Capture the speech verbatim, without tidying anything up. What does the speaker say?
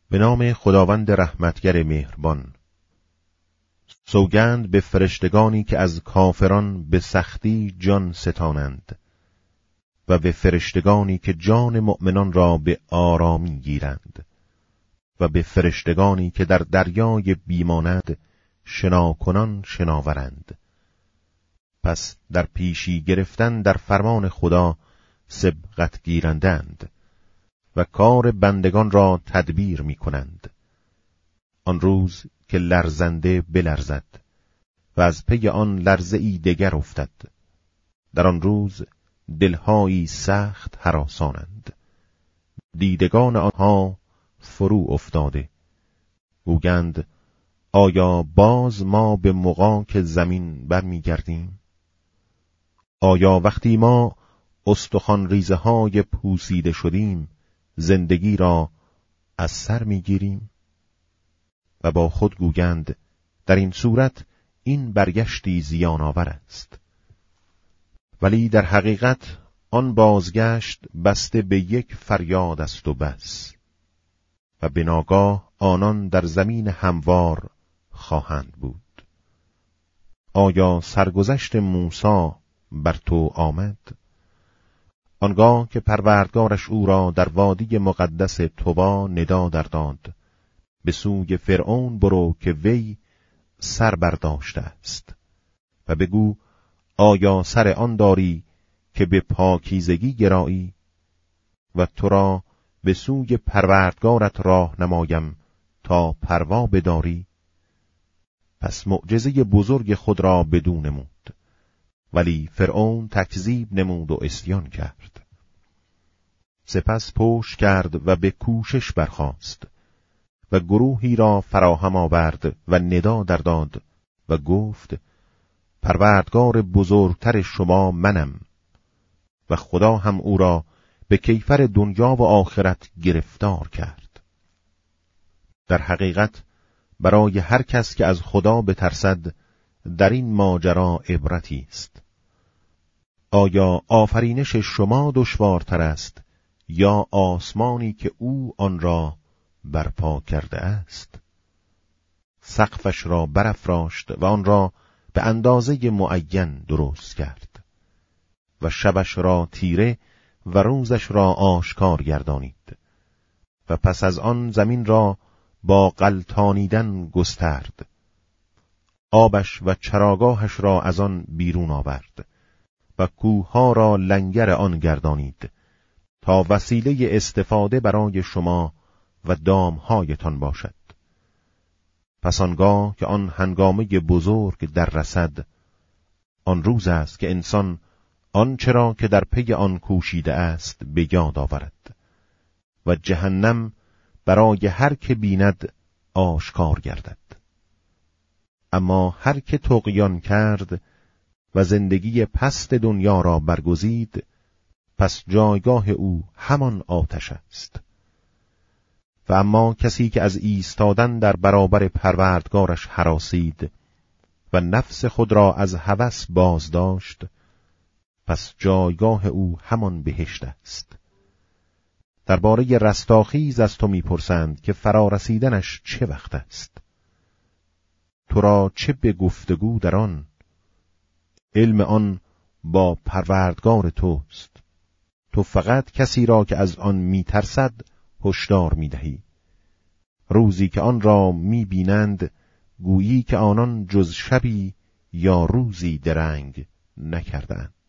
به نام خداوند رحمتگر مهربان. سوگند به فرشتگانی که از کافران به سختی جان ستانند و به فرشتگانی که جان مؤمنان را به آرامی گیرند و به فرشتگانی که در دریای بیماند شناکنان شناورند. پس در پیشی گرفتن در فرمان خدا سبقت گیرندند و کار بندگان را تدبیر می کنند. آن روز که لرزنده بلرزد و از پی آن لرزه‌ای دگر افتد. در آن روز دلهایی سخت هراسانند، دیدگان آنها فرو افتاده. گویند آیا باز ما به مغاک زمین برمیگردیم؟ آیا وقتی ما استخوان ریزه های پوسیده شدیم زندگی را از سر میگیریم؟ و با خود گویند در این صورت این برگشتی زیان آور است. ولی در حقیقت آن بازگشت بسته به یک فریاد است و بس، و به ناگاه آنان در زمین هموار خواهند بود. آیا سرگذشت موسی بر تو آمد؟ آنگاه که پروردگارش او را در وادی مقدس طوبا ندا در داد، به سوی فرعون برو که وی سر برداشته است، و بگو آیا سر آن داری که به پاکیزگی گرایی؟ و تو را به سوی پروردگارت راه نمایم تا پروا بداری. پس معجزه بزرگ خود را بدو نمود، ولی فرعون تکذیب نمود و عصیان کرد. سپس پشت کرد و به کوشش برخاست و گروهی را فراهم آورد و ندا در داد و گفت پروردگار بزرگتر شما منم، و خدا هم او را به کیفر دنیا و آخرت گرفتار کرد. در حقیقت برای هر کس که از خدا بترسد در این ماجرا عبرتی است. آیا آفرینش شما دشوارتر است یا آسمانی که او آن را برپا کرده است؟ سقفش را برافراشت و آن را به اندازه معین درست کرد و شبش را تیره و روزش را آشکار گردانید و پس از آن زمین را با غلتانیدن گسترد. آبش و چراگاهش را از آن بیرون آورد و کوهها را لنگر آن گردانید تا وسیله استفاده برای شما و دامهایتان باشد. پس آنگاه که آن هنگامه بزرگ در رسد، آن روز است که انسان آنچه را که در پی آن کوشیده است به یاد آورد و جهنم برای هر که بیند آشکار گردد. اما هر که طغیان کرد و زندگی پست دنیا را برگزید، پس جایگاه او همان آتش است. و اما کسی که از ایستادن در برابر پروردگارش هراسید و نفس خود را از هوس باز داشت، پس جایگاه او همان بهشت است. درباره رستاخیز از تو میپرسند که فرارسیدنش چه وقت است. تو را چه به گفتگو در آن؟ علم آن با پروردگار توست. تو فقط کسی را که از آن میترسد هشدار میدهی. روزی که آن را میبینند گویی که آنان جز شبی یا روزی درنگ نکردند.